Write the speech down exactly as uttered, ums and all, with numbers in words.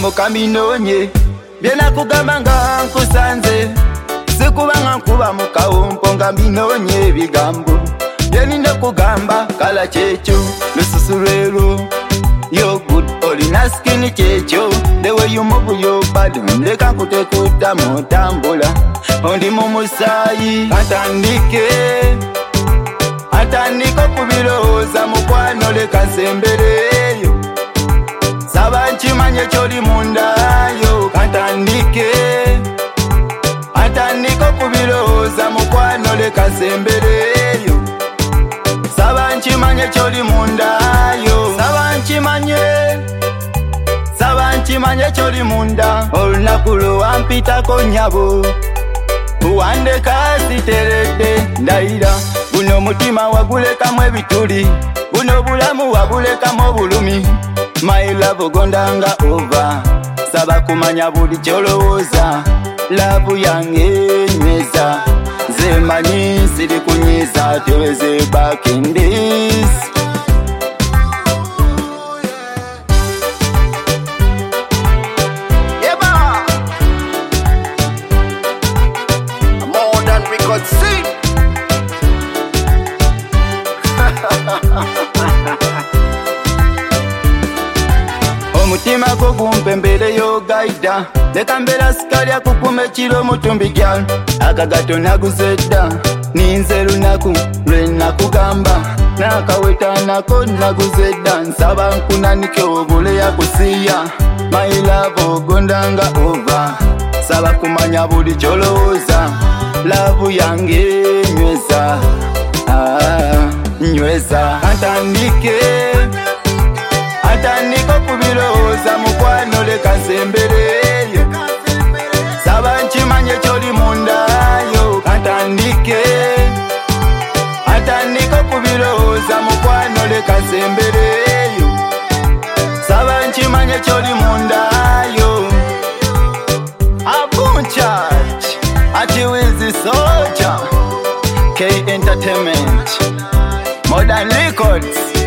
bigambo kaminonye byena kugamba nga nkusanze sikubanga nkuba mukawumpo nga minonye bigambo byenina kugamba kala kyekyo lususu lwero you're good olina skin kyekyo the way you move your body ndeka nkutekuta mutambula ondi mu musaayi atandike atandika okubirowooza mukwano leka sembereyo saba nkimanye kyoli mundayo atandike atandika okubirowooza mukwano leka sembereyo saba nkimanye kyoli mundayo saba nkimanye saba nkimanye kyoli munda olunaku lwewampitako nyabo uwandeka siteredde ndayira guno omutima wagulekamu ebituli buno bulamu wabulekamu obulumi my love ogondanga ova saba kumanya buli kyolowooza lavu yange nyweza zemanyi siri kunyiza teweze back in this omutima gwo gumpembereyo gaida leka mbeera sikalya kukume kiro mutumbi gyal akagato naguzedda ninze lunaku lwenakugamba nakaweta nako naguzedda nsaba nkunanike obule yakusiya my love ogondanga ova saba kumanya buli kyolowooza lavu yange nyweza ah, nyweza atandike atandika okubirowooza mukwano leka sembereyo saba nkimanye kyoli mundayo atandike atandika okubirowooza mukwano leka sembereyo saba nkimanye kyoli mundayo Abunchach ati wizi soja K Entertainment Modern Records